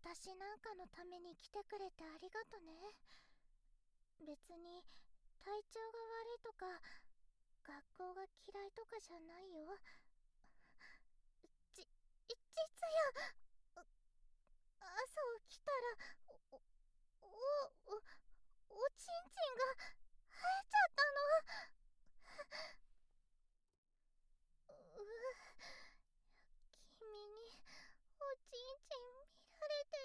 私なんかのために来てくれてありがとね。別に体調が悪いとか学校が嫌いとかじゃないよ。実は朝起きたらおおおちんちんが生えちゃったの。君におちんちん見られて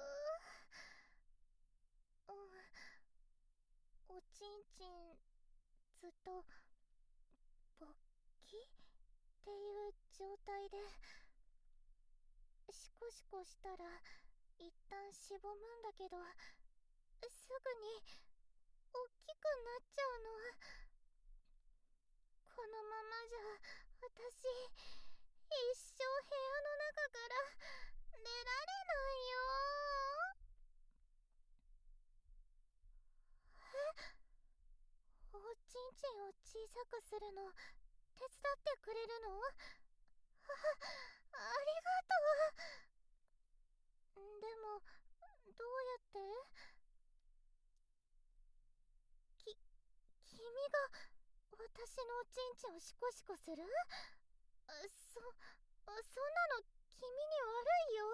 る。おちんちんずっと勃起っていう状態で、シコシコしたら一旦しぼむんだけど、すぐに大きくなっちゃうの。このままじゃ私一生部屋の中から出られないよ。おちんちんを小さくするの手伝ってくれるの？ありがとう。でもどうやって？君が私のおちんちんをシコシコする？そんなの君に悪いよ。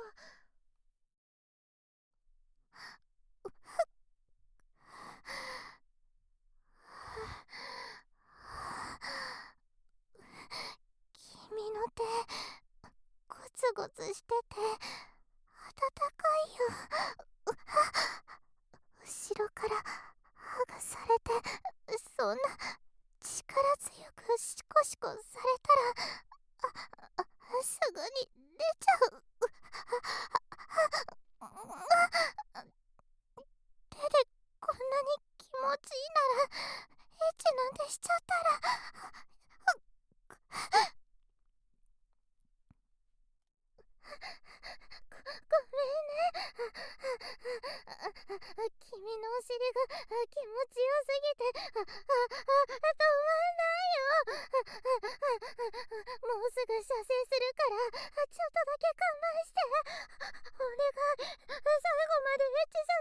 君の手ゴツゴツしてて温かいよ。後ろからハグされて、そんな力強くシコシコされたらすぐに出ちゃう。手でこんなに気持ちいいならエッチなんてしちゃったら。ごめんね。君のお尻が気持ちよすぎて止まんないよ。もうすぐ射精するからちょっとだけ我慢して。お願い、最後までエッチさ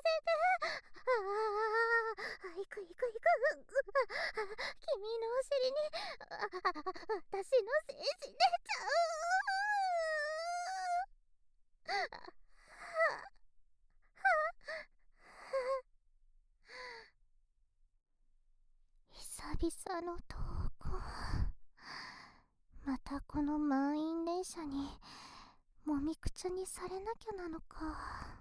せて。行く行く行く。君のお尻に私の精子出ちゃう。久々の投稿。またこの満員電車にもみくちゃにされなきゃなのか。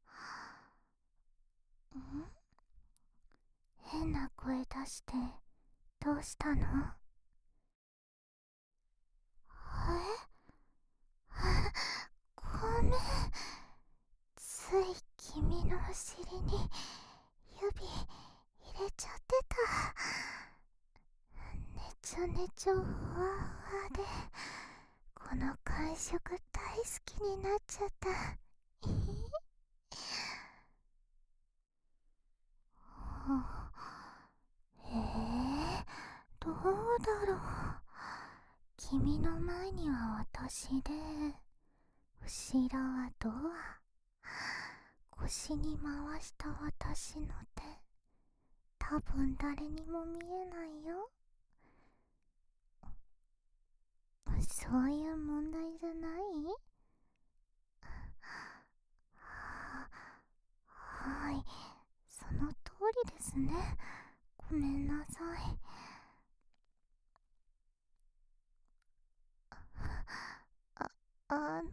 変な声出してどうしたの？ごめん。つい君のお尻に指入れちゃってた。ねちょねちょふわふわでこの感触大好きになっちゃった。どうだろう。君の前には私で、後ろはドア。腰に回した私の手、多分誰にも見えないよ。そういう問題じゃない？はい、その通りですね。ごめんなさい。あ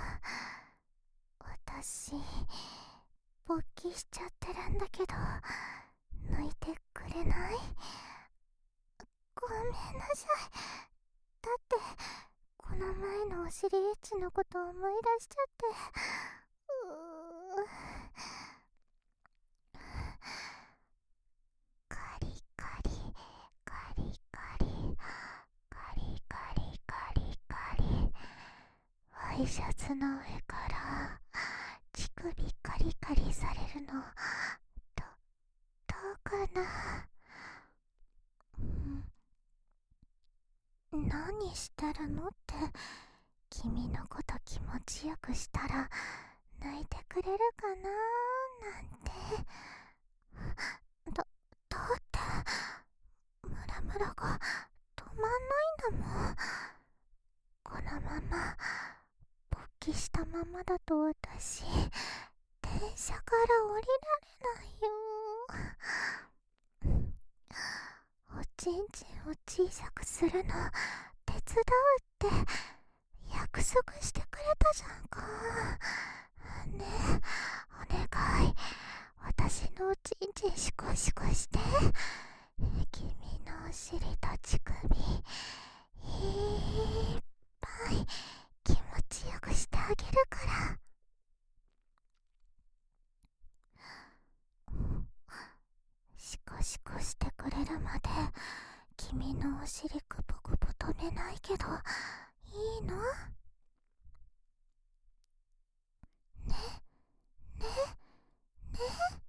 私勃起しちゃってるんだけど抜いてくれない？ごめんなさい。だってこの前のお尻エッチのこと思い出しちゃって。カリカリカリカリカリカリカリカリ、ワイシャツの上から乳首カリカリされるのどうかな。何してるのって、君のこと気持ちよくしたら泣いてくれるかなーなんて。だってムラムラが止まんないんだもん。このまま勃起したままだと私電車から降りられないよ。おちんちんを小さくするの手伝うって約束してくれたじゃんか。ねえ、お願い、私のおちんちんシコシコして、君のお尻と乳首いっぱい気持ちよくしてあげるから。シコシコしてくれるまで君のお尻くぽくぽ止めないけどいいの？ね、ね、ね。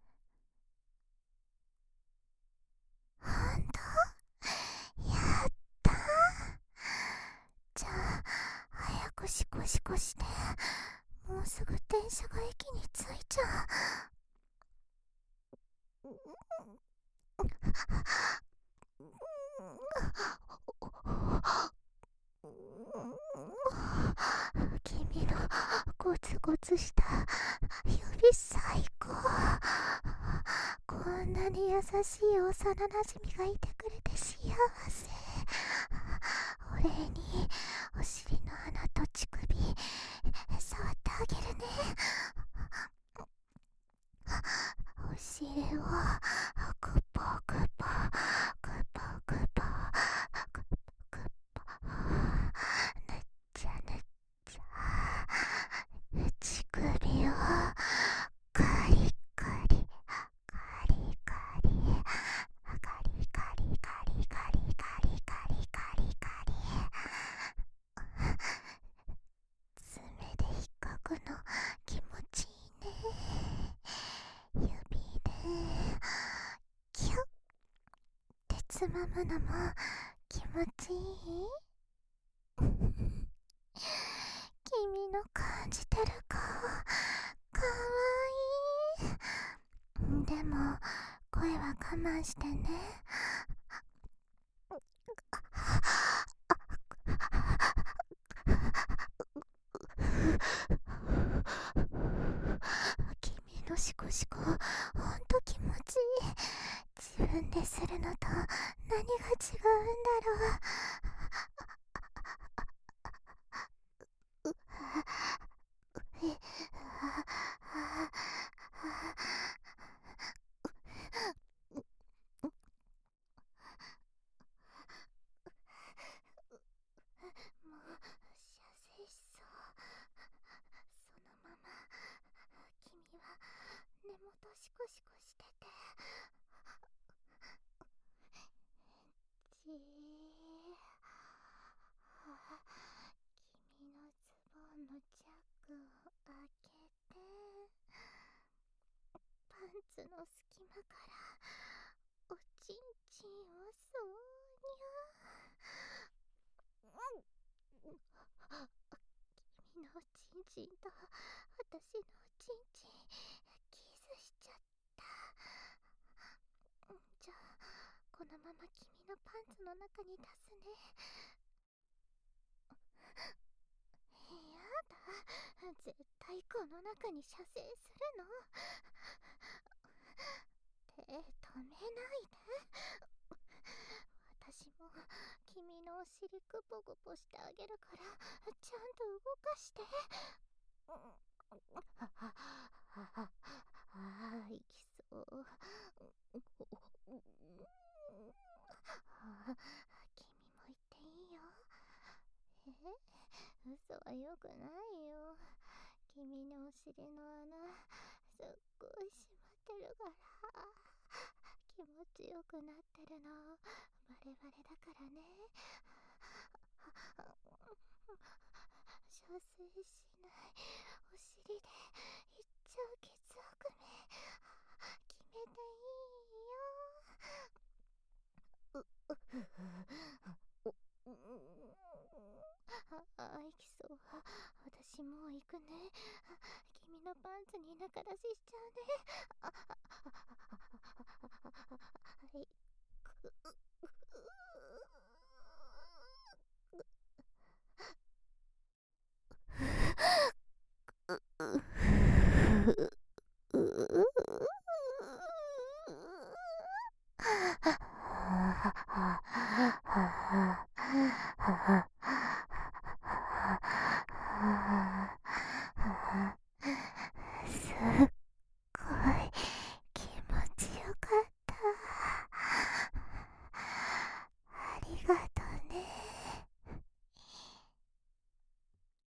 ほんと？やったー。じゃあ早くシコシコして、もうすぐ電車が駅に着いちゃう。君のゴツゴツした指最高。こんなに優しい幼馴染がいてくれて幸せ。お礼にお尻の穴と乳首触ってあげるね。お尻をグポグポグポグポグポグポ、ぬっちゃぬっちゃ、乳首をカリカリカリカリカリカリカリカリカリカリカリカリ、爪で引っかくの気持ちいいね。指でキュッてつまむのも気持ちいい。君の感じてる顔かわいい。でも声は我慢してね。君のシコシコほんと気持ちいい。自分でするのと何が違うんだろう。もう射精しそう。そのまま君は根元シコシコしてて、じー、君のズボンのチャックを開けて、パンツの隙間からおちんちんをそうにゃ。君のおちんちんと私のおちんちんキスしちゃった。じゃあこのまま君のパンツの中に出すね。やだ、絶対この中に射精するの。手止めないで。私も君のお尻グポグポしてあげるからちゃんと動かして。いきそう。君も言っていいよ。嘘はよくないよ。君のお尻の穴すっごい閉まってるから、気持ちよくなってるのバレバレだからね。射精しないお尻でいっちゃうケツをくめ決めていいよ。行きそう。私もう行くね。君君のパンツに中出ししちゃうね。はい。